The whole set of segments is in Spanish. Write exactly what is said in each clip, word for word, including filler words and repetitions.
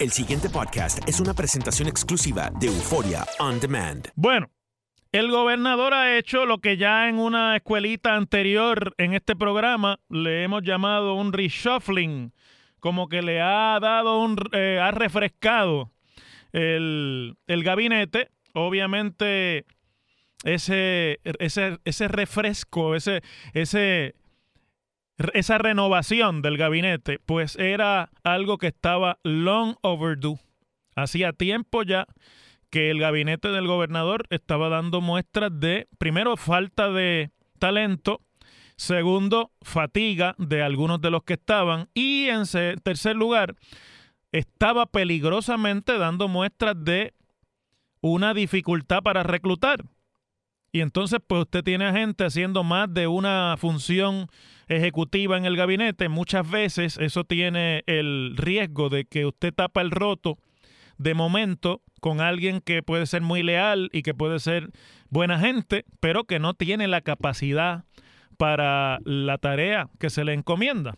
El siguiente podcast es una presentación exclusiva de Euphoria On Demand. Bueno, el gobernador ha hecho lo que ya en una escuelita anterior en este programa le hemos llamado un reshuffling, como que le ha dado un, eh, ha refrescado el, el gabinete. Obviamente ese, ese, ese refresco, ese, ese, esa renovación del gabinete, pues era algo que estaba long overdue. Hacía tiempo ya que el gabinete del gobernador estaba dando muestras de, primero, falta de talento, segundo, fatiga de algunos de los que estaban, y en tercer lugar, estaba peligrosamente dando muestras de una dificultad para reclutar. Y entonces, pues usted tiene a gente haciendo más de una función ejecutiva en el gabinete. Muchas veces eso tiene el riesgo de que usted tapa el roto de momento con alguien que puede ser muy leal y que puede ser buena gente, pero que no tiene la capacidad para la tarea que se le encomienda.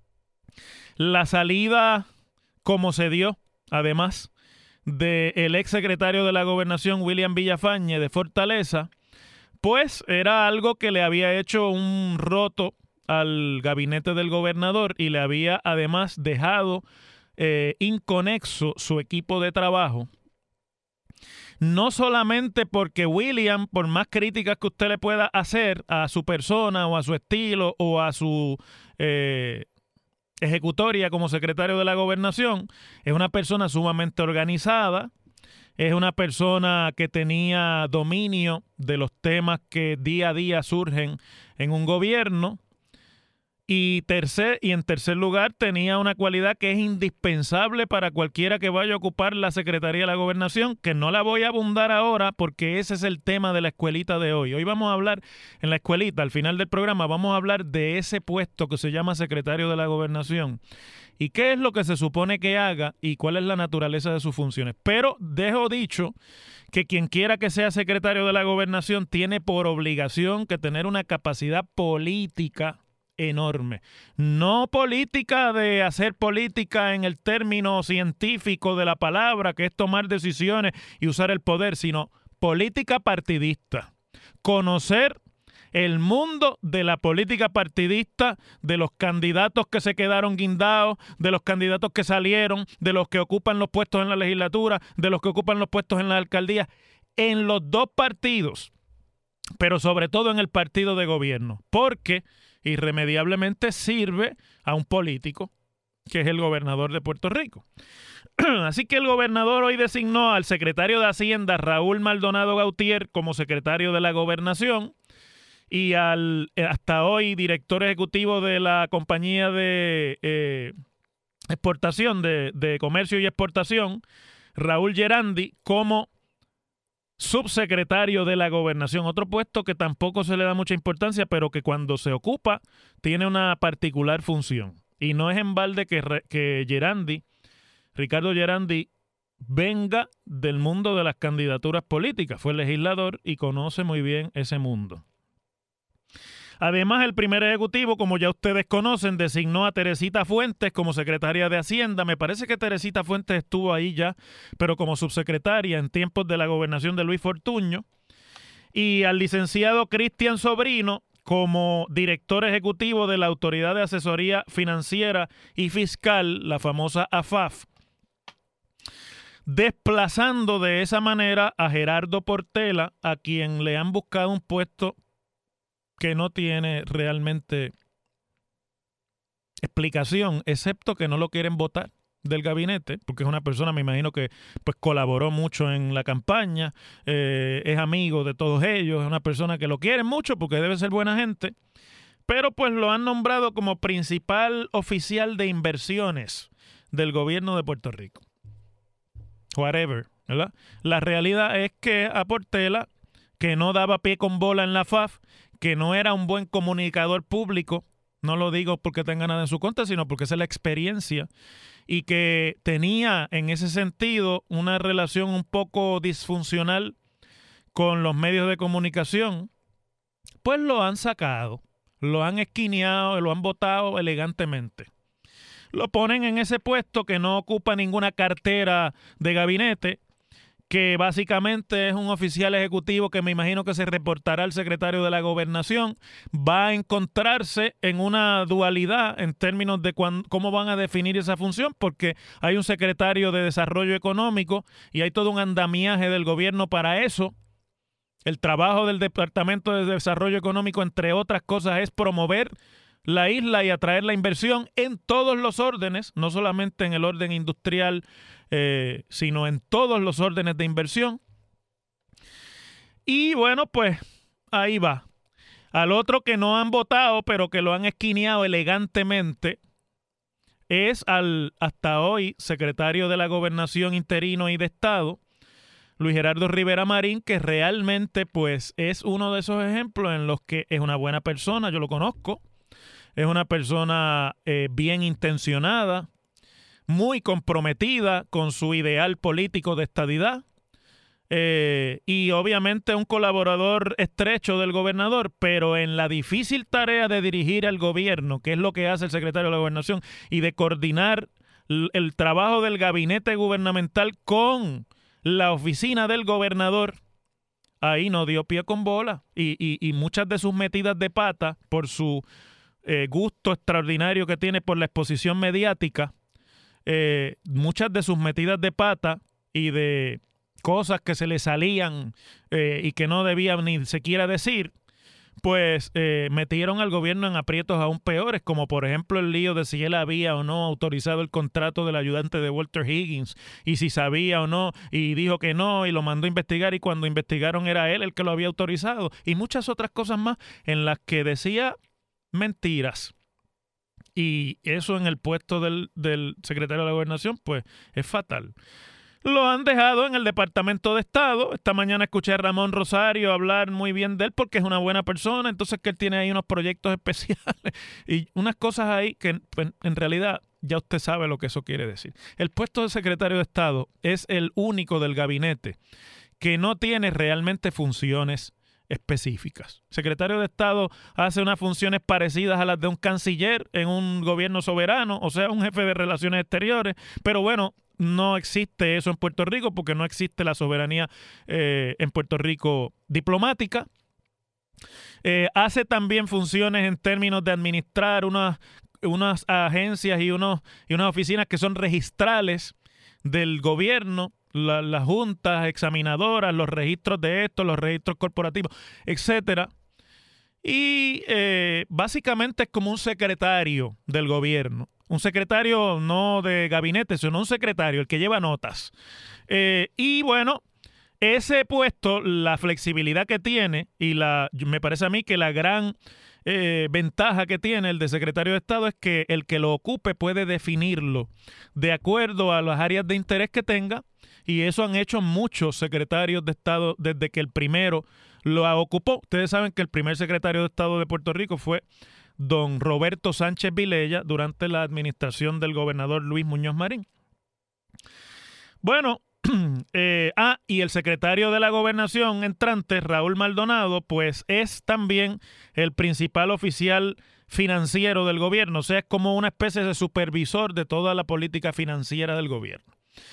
La salida, como se dio, además, del ex secretario de la Gobernación, William Villafañe, de Fortaleza, pues era algo que le había hecho un roto al gabinete del gobernador y le había además dejado eh, inconexo su equipo de trabajo. No solamente porque William, por más críticas que usted le pueda hacer a su persona o a su estilo o a su eh, ejecutoria como secretario de la gobernación, es una persona sumamente organizada, es una persona que tenía dominio de los temas que día a día surgen en un gobierno. Y, tercer, y en tercer lugar, tenía una cualidad que es indispensable para cualquiera que vaya a ocupar la Secretaría de la Gobernación, que no la voy a abundar ahora porque ese es el tema de la escuelita de hoy. Hoy vamos a hablar en la escuelita, al final del programa, vamos a hablar de ese puesto que se llama Secretario de la Gobernación y qué es lo que se supone que haga y cuál es la naturaleza de sus funciones. Pero dejo dicho que quien quiera que sea Secretario de la Gobernación tiene por obligación que tener una capacidad política enorme. No política de hacer política en el término científico de la palabra, que es tomar decisiones y usar el poder, sino política partidista. Conocer el mundo de la política partidista, de los candidatos que se quedaron guindados, de los candidatos que salieron, de los que ocupan los puestos en la legislatura, de los que ocupan los puestos en la alcaldía, en los dos partidos, pero sobre todo en el partido de gobierno, porque irremediablemente sirve a un político, que es el gobernador de Puerto Rico. Así que el gobernador hoy designó al secretario de Hacienda, Raúl Maldonado Gautier, como secretario de la Gobernación, y al hasta hoy director ejecutivo de la compañía de eh, exportación, de, de comercio y exportación, Raúl Gerandi, como subsecretario de la Gobernación, otro puesto que tampoco se le da mucha importancia, pero que cuando se ocupa tiene una particular función. Y no es en balde que, que Gerandi, Ricardo Gerandi, venga del mundo de las candidaturas políticas. Fue legislador y conoce muy bien ese mundo. Además, el primer ejecutivo, como ya ustedes conocen, designó a Teresita Fuentes como secretaria de Hacienda. Me parece que Teresita Fuentes estuvo ahí ya, pero como subsecretaria en tiempos de la gobernación de Luis Fortuño. Y al licenciado Cristian Sobrino como director ejecutivo de la Autoridad de Asesoría Financiera y Fiscal, la famosa A F A F, desplazando de esa manera a Gerardo Portela, a quien le han buscado un puesto que no tiene realmente explicación, excepto que no lo quieren votar del gabinete, porque es una persona, me imagino que pues colaboró mucho en la campaña, eh, es amigo de todos ellos, es una persona que lo quieren mucho porque debe ser buena gente, pero pues lo han nombrado como principal oficial de inversiones del gobierno de Puerto Rico. Whatever, ¿verdad? La realidad es que a Portela, que no daba pie con bola en la F A F, que no era un buen comunicador público, no lo digo porque tenga nada en su contra, sino porque esa es la experiencia, y que tenía en ese sentido una relación un poco disfuncional con los medios de comunicación, pues lo han sacado, lo han esquineado, lo han votado elegantemente. lo ponen en ese puesto que no ocupa ninguna cartera de gabinete, que básicamente es un oficial ejecutivo que me imagino que se reportará al secretario de la Gobernación. Va a encontrarse en una dualidad en términos de cuán, cómo van a definir esa función, porque hay un secretario de Desarrollo Económico y hay todo un andamiaje del gobierno para eso. El trabajo del Departamento de Desarrollo Económico, entre otras cosas, es promover la isla y atraer la inversión en todos los órdenes, no solamente en el orden industrial, eh, sino en todos los órdenes de inversión. Y bueno, pues ahí va. Al otro que no han votado, pero que lo han esquineado elegantemente, es al hasta hoy secretario de la Gobernación interino y de Estado, Luis Gerardo Rivera Marín, que realmente pues es uno de esos ejemplos en los que es una buena persona, yo lo conozco. Es una persona eh, bien intencionada, muy comprometida con su ideal político de estadidad eh, y obviamente un colaborador estrecho del gobernador, pero en la difícil tarea de dirigir al gobierno, que es lo que hace el secretario de la Gobernación, y de coordinar el, el trabajo del gabinete gubernamental con la oficina del gobernador, ahí no dio pie con bola y, y, y muchas de sus metidas de pata por su Eh, gusto extraordinario que tiene por la exposición mediática, eh, muchas de sus metidas de pata y de cosas que se le salían eh, y que no debía ni siquiera decir, pues eh, metieron al gobierno en aprietos aún peores, como por ejemplo el lío de si él había o no autorizado el contrato del ayudante de Walter Higgins, y si sabía o no, y dijo que no, y lo mandó a investigar, y cuando investigaron era él el que lo había autorizado, y muchas otras cosas más en las que decía mentiras. Y eso en el puesto del, del secretario de la Gobernación, pues es fatal. Lo han dejado en el Departamento de Estado. Esta mañana escuché a Ramón Rosario hablar muy bien de él porque es una buena persona, entonces que él tiene ahí unos proyectos especiales y unas cosas ahí que pues, en realidad ya usted sabe lo que eso quiere decir. El puesto de secretario de Estado es el único del gabinete que no tiene realmente funciones específicas. El secretario de Estado hace unas funciones parecidas a las de un canciller en un gobierno soberano, o sea, un jefe de relaciones exteriores, pero bueno, no existe eso en Puerto Rico porque no existe la soberanía eh, en Puerto Rico diplomática. Eh, hace también funciones en términos de administrar unas, unas agencias y, unos, y unas oficinas que son registrales del gobierno, la, las juntas examinadoras, los registros de esto, los registros corporativos, etcétera. Y eh, básicamente es como un secretario del gobierno. Un secretario no de gabinete, sino un secretario, el que lleva notas. Eh, y bueno, ese puesto, la flexibilidad que tiene, y la me parece a mí que la gran eh, ventaja que tiene el de secretario de Estado es que el que lo ocupe puede definirlo de acuerdo a las áreas de interés que tenga, y eso han hecho muchos secretarios de Estado desde que el primero lo ocupó. Ustedes saben que el primer secretario de Estado de Puerto Rico fue don Roberto Sánchez Vilella durante la administración del gobernador Luis Muñoz Marín. Bueno, eh, ah, y el secretario de la Gobernación entrante, Raúl Maldonado, pues es también el principal oficial financiero del gobierno, o sea, es como una especie de supervisor de toda la política financiera del gobierno.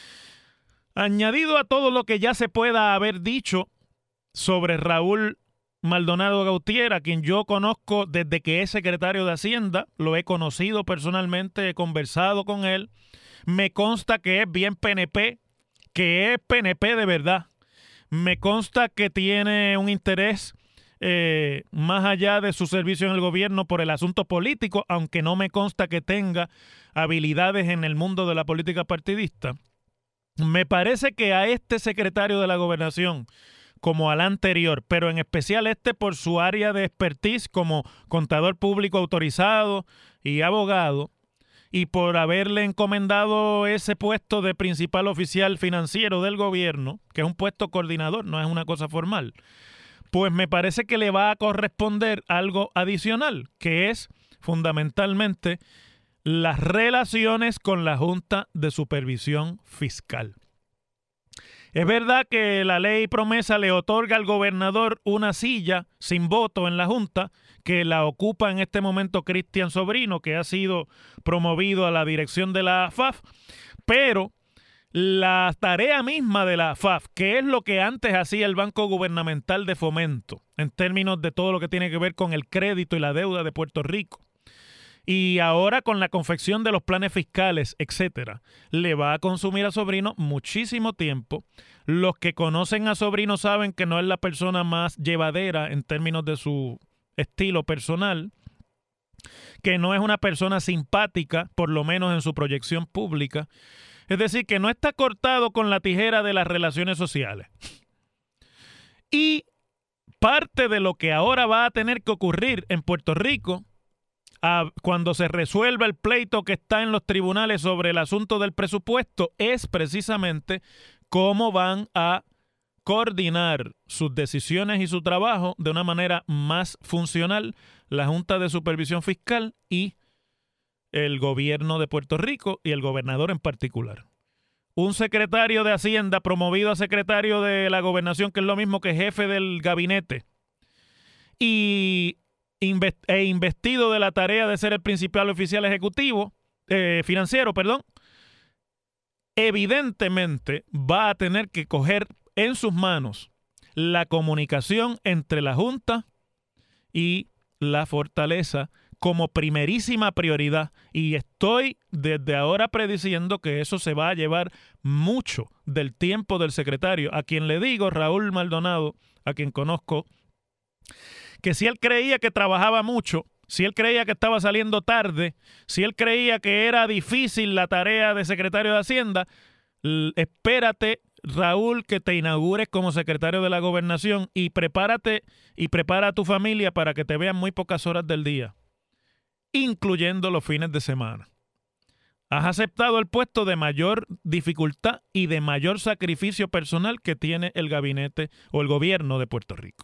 Añadido a todo lo que ya se pueda haber dicho sobre Raúl Maldonado Gautier, a quien yo conozco desde que es secretario de Hacienda, lo he conocido personalmente, he conversado con él, me consta que es bien P N P, que es P N P de verdad, me consta que tiene un interés eh, más allá de su servicio en el gobierno por el asunto político, aunque no me consta que tenga habilidades en el mundo de la política partidista. Me parece que a este secretario de la Gobernación, como al anterior, pero en especial este por su área de expertise como contador público autorizado y abogado, y por haberle encomendado ese puesto de principal oficial financiero del gobierno, que es un puesto coordinador, no es una cosa formal, pues me parece que le va a corresponder algo adicional, que es fundamentalmente las relaciones con la Junta de Supervisión Fiscal. Es verdad que la ley promesa le otorga al gobernador una silla sin voto en la Junta, que la ocupa en este momento Cristian Sobrino, que ha sido promovido a la dirección de la F A F, pero la tarea misma de la F A F, que es lo que antes hacía el Banco Gubernamental de Fomento, en términos de todo lo que tiene que ver con el crédito y la deuda de Puerto Rico, y ahora con la confección de los planes fiscales, etcétera, le va a consumir a Sobrino muchísimo tiempo. Los que conocen a Sobrino saben que no es la persona más llevadera en términos de su estilo personal, que no es una persona simpática, por lo menos en su proyección pública. Es decir, que no está cortado con la tijera de las relaciones sociales. Y parte de lo que ahora va a tener que ocurrir en Puerto Rico, a, cuando se resuelva el pleito que está en los tribunales sobre el asunto del presupuesto, es precisamente cómo van a coordinar sus decisiones y su trabajo de una manera más funcional la Junta de Supervisión Fiscal y el gobierno de Puerto Rico y el gobernador en particular. Un secretario de Hacienda promovido a secretario de la Gobernación, que es lo mismo que jefe del gabinete, y invest- e investido de la tarea de ser el principal oficial ejecutivo, eh, financiero, perdón, evidentemente va a tener que coger en sus manos la comunicación entre la Junta y la Fortaleza como primerísima prioridad, y estoy desde ahora prediciendo que eso se va a llevar mucho del tiempo del secretario, a quien le digo, Raúl Maldonado, a quien conozco, que si él creía que trabajaba mucho, si él creía que estaba saliendo tarde, si él creía que era difícil la tarea de secretario de Hacienda, espérate, Raúl, que te inaugures como secretario de la Gobernación y prepárate y prepara a tu familia para que te vean muy pocas horas del día, incluyendo los fines de semana. Has aceptado el puesto de mayor dificultad y de mayor sacrificio personal que tiene el gabinete o el gobierno de Puerto Rico.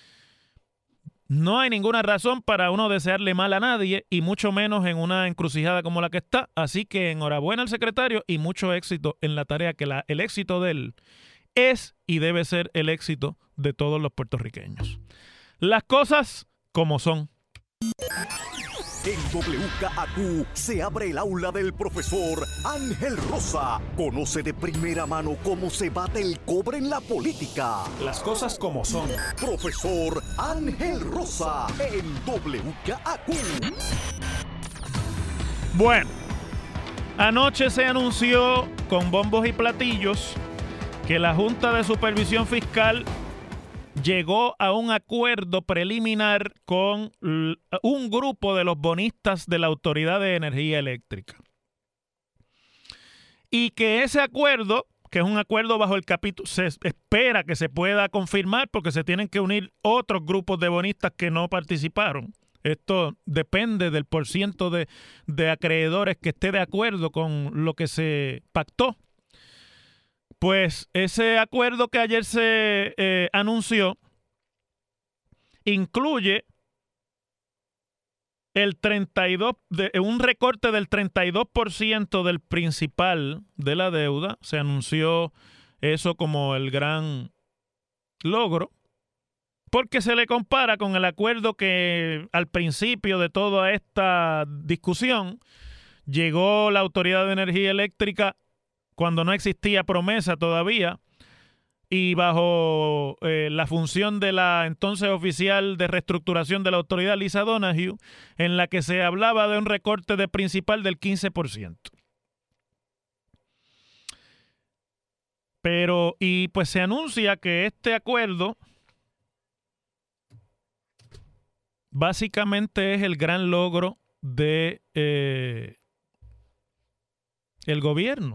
No hay ninguna razón para uno desearle mal a nadie, y mucho menos en una encrucijada como la que está. Así que enhorabuena al secretario y mucho éxito en la tarea, que la, el éxito de él es y debe ser el éxito de todos los puertorriqueños. Las cosas como son. En W K A Q se abre el aula del profesor Ángel Rosa. Conoce de primera mano cómo se bate el cobre en la política. Las cosas como son. Profesor Ángel Rosa en W K A Q. Bueno, anoche se anunció con bombos y platillos que la Junta de Supervisión Fiscal llegó a un acuerdo preliminar con un grupo de los bonistas de la Autoridad de Energía Eléctrica. Y que ese acuerdo, que es un acuerdo bajo el capítulo, se espera que se pueda confirmar porque se tienen que unir otros grupos de bonistas que no participaron. Esto depende del porciento de, de acreedores que esté de acuerdo con lo que se pactó. Pues ese acuerdo que ayer se eh, anunció incluye el treinta y dos, de, un recorte del treinta y dos por ciento del principal de la deuda. Se anunció eso como el gran logro, porque se le compara con el acuerdo que al principio de toda esta discusión llegó la Autoridad de Energía Eléctrica cuando no existía promesa todavía, y bajo eh, la función de la entonces oficial de reestructuración de la autoridad, Lisa Donoghue, en la que se hablaba de un recorte de principal del quince por ciento. Pero, y pues se anuncia que este acuerdo básicamente es el gran logro de eh, el gobierno.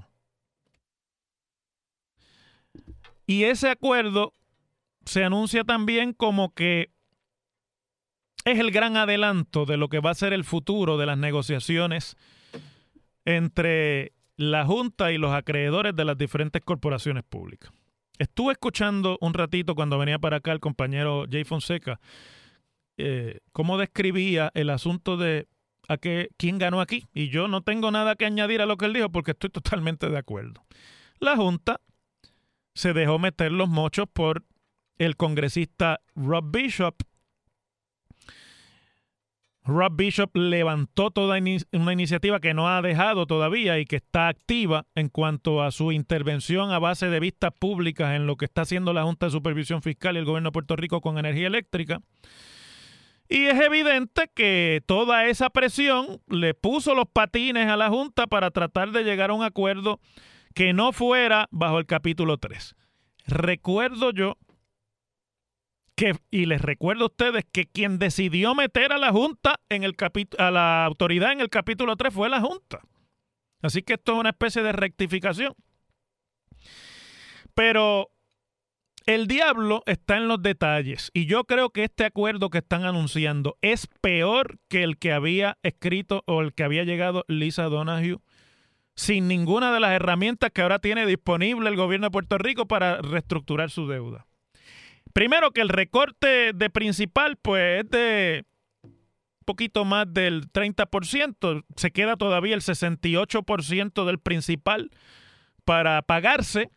Y ese acuerdo se anuncia también como que es el gran adelanto de lo que va a ser el futuro de las negociaciones entre la Junta y los acreedores de las diferentes corporaciones públicas. Estuve escuchando un ratito cuando venía para acá el compañero Jay Fonseca eh, cómo describía el asunto de a qué, quién ganó aquí. Y yo no tengo nada que añadir a lo que él dijo porque estoy totalmente de acuerdo. La Junta se dejó meter los mochos por el congresista Rob Bishop. Rob Bishop levantó toda ini- una iniciativa que no ha dejado todavía y que está activa en cuanto a su intervención a base de vistas públicas en lo que está haciendo la Junta de Supervisión Fiscal y el gobierno de Puerto Rico con energía eléctrica. Y es evidente que toda esa presión le puso los patines a la Junta para tratar de llegar a un acuerdo que no fuera bajo el capítulo tres. Recuerdo yo que, y les recuerdo a ustedes que quien decidió meter a la Junta en el capítulo, a la autoridad en el capítulo tres fue la Junta. Así que esto es una especie de rectificación. Pero el diablo está en los detalles y yo creo que este acuerdo que están anunciando es peor que el que había escrito o el que había llegado Lisa Donoghue sin ninguna de las herramientas que ahora tiene disponible el gobierno de Puerto Rico para reestructurar su deuda. Primero, que el recorte de principal pues es de poquito más del treinta por ciento. Se queda todavía el sesenta y ocho por ciento del principal para pagarse.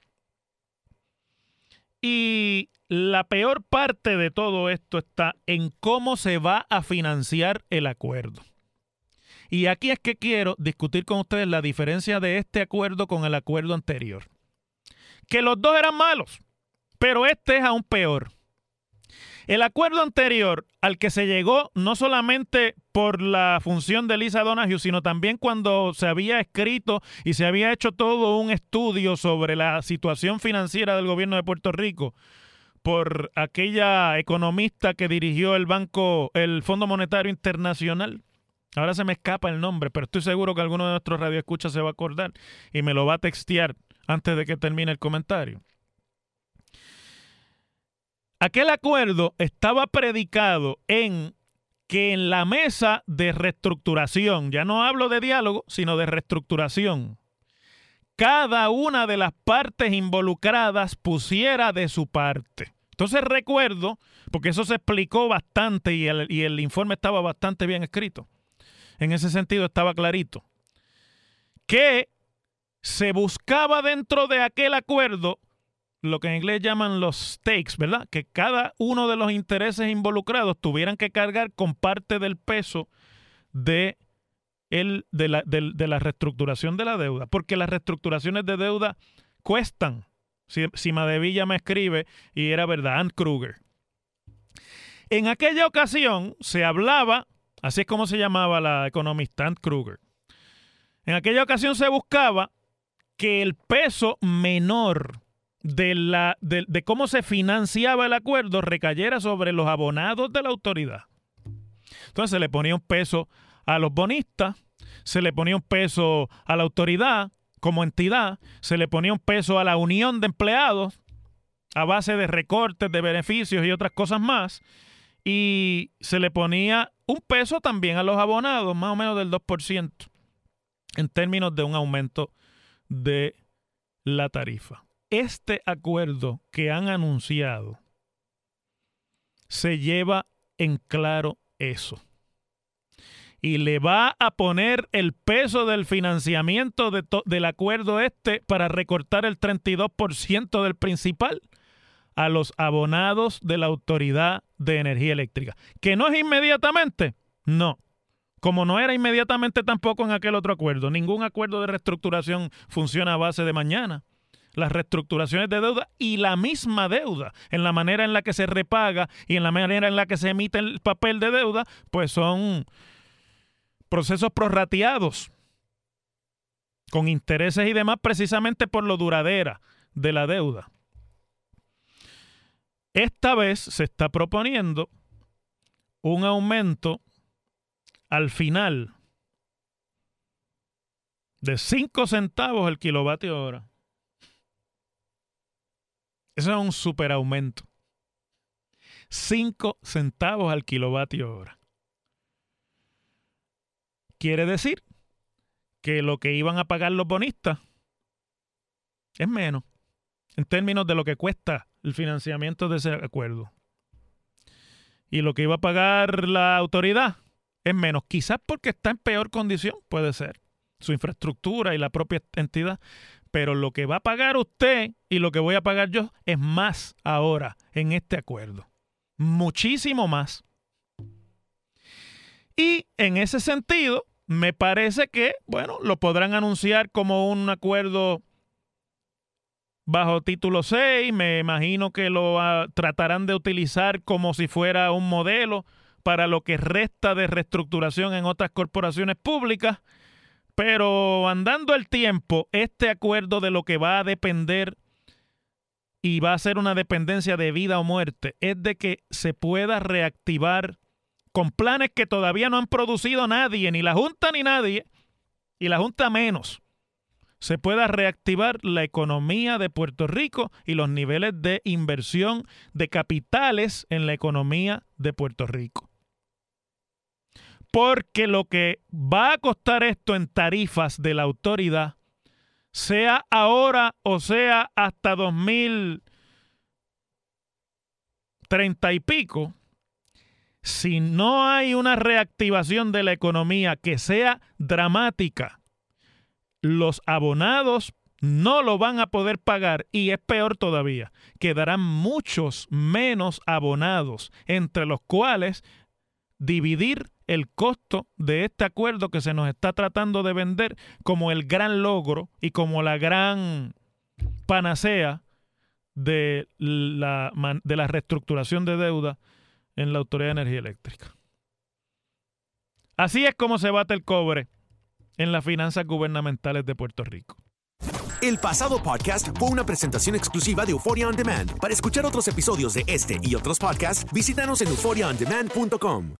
Y la peor parte de todo esto está en cómo se va a financiar el acuerdo. Y aquí es que quiero discutir con ustedes la diferencia de este acuerdo con el acuerdo anterior. Que los dos eran malos, pero este es aún peor. El acuerdo anterior al que se llegó no solamente por la función de Lisa Donoghue, sino también cuando se había escrito y se había hecho todo un estudio sobre la situación financiera del gobierno de Puerto Rico por aquella economista que dirigió el banco, el Fondo Monetario Internacional. Ahora se me escapa el nombre, pero estoy seguro que alguno de nuestros radioescuchas se va a acordar y me lo va a textear antes de que termine el comentario. Aquel acuerdo estaba predicado en que en la mesa de reestructuración, ya no hablo de diálogo, sino de reestructuración, cada una de las partes involucradas pusiera de su parte. Entonces recuerdo, porque eso se explicó bastante y el, y el informe estaba bastante bien escrito, en ese sentido estaba clarito, que se buscaba dentro de aquel acuerdo lo que en inglés llaman los stakes, ¿verdad? Que cada uno de los intereses involucrados tuvieran que cargar con parte del peso de, el, de, la, de, de la reestructuración de la deuda, porque las reestructuraciones de deuda cuestan. Si, si Madevilla me escribe, y era verdad, Ann Kruger. En aquella ocasión se hablaba, así es como se llamaba la economista Ann Kruger, en aquella ocasión se buscaba que el peso menor De, la, de, de cómo se financiaba el acuerdo recayera sobre los abonados de la autoridad. Entonces se le ponía un peso a los bonistas, se le ponía un peso a la autoridad como entidad, se le ponía un peso a la unión de empleados a base de recortes de beneficios y otras cosas más, y se le ponía un peso también a los abonados, más o menos del dos por ciento, en términos de un aumento de la tarifa. Este acuerdo que han anunciado se lleva en claro eso. Y le va a poner el peso del financiamiento de to- del acuerdo este para recortar el treinta y dos por ciento del principal a los abonados de la Autoridad de Energía Eléctrica. ¿Que no es inmediatamente? No. Como no era inmediatamente tampoco en aquel otro acuerdo. Ningún acuerdo de reestructuración funciona a base de mañana. Las reestructuraciones de deuda y la misma deuda, en la manera en la que se repaga y en la manera en la que se emite el papel de deuda, pues son procesos prorrateados con intereses y demás precisamente por lo duradera de la deuda. Esta vez se está proponiendo un aumento al final de cinco centavos el kilovatio hora. Eso es un superaumento. cinco centavos al kilovatio hora. Quiere decir que lo que iban a pagar los bonistas es menos en términos de lo que cuesta el financiamiento de ese acuerdo. Y lo que iba a pagar la autoridad es menos. Quizás porque está en peor condición, puede ser, su infraestructura y la propia entidad. Pero lo que va a pagar usted y lo que voy a pagar yo es más ahora en este acuerdo. Muchísimo más. Y en ese sentido, me parece que, bueno, lo podrán anunciar como un acuerdo bajo título seis. Me imagino que lo uh, tratarán de utilizar como si fuera un modelo para lo que resta de reestructuración en otras corporaciones públicas. Pero andando el tiempo, este acuerdo de lo que va a depender y va a ser una dependencia de vida o muerte es de que se pueda reactivar con planes que todavía no han producido nadie, ni la Junta ni nadie, y la Junta menos, se pueda reactivar la economía de Puerto Rico y los niveles de inversión de capitales en la economía de Puerto Rico. Porque lo que va a costar esto en tarifas de la autoridad, sea ahora o sea hasta dos mil treinta y pico, si no hay una reactivación de la economía que sea dramática, los abonados no lo van a poder pagar y es peor todavía, quedarán muchos menos abonados, entre los cuales dividir el costo de este acuerdo que se nos está tratando de vender como el gran logro y como la gran panacea de la, de la reestructuración de deuda en la Autoridad de Energía Eléctrica. Así es como se bate el cobre en las finanzas gubernamentales de Puerto Rico. El pasado podcast fue una presentación exclusiva de Euphoria On Demand. Para escuchar otros episodios de este y otros podcasts, visítanos en euphoria on demand punto com.